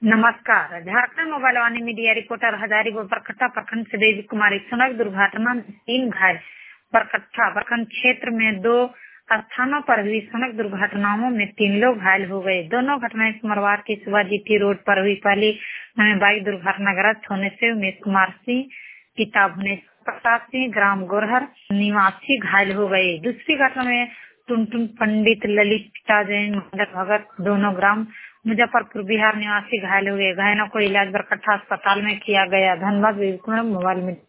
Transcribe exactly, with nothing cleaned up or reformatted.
नमस्कार। Jharkhand mobile Vaani media reporter Hazaribagh Parkatta प्रखंड से देवी कुमारी। सड़क दुर्घटना में तीन घायल। परकट्टा प्रखंड क्षेत्र में दो स्थानों पर हुई सड़क दुर्घटनाओं में तीन लोग घायल हो गए। दोनों घटनाएं सोमवार की सुबह जीटी रोड पर हुई। पहली में बाइक दुर्घटनाग्रस्त होने से उमेश कुमार सिंह पिता भुवनेश्वर प्रसाद सिंह ग्राम गोरहर निवासी घायल हो गए। दूसरी घटना में टुनटुन पंडित ललिता जैन मंडल भगत दोनों ग्राम मुजफ्फरपुर बिहार निवासी घायल हो गए। घायलों को इलाज बरकट्टा अस्पताल में किया गया। धनबाद मोबाइल में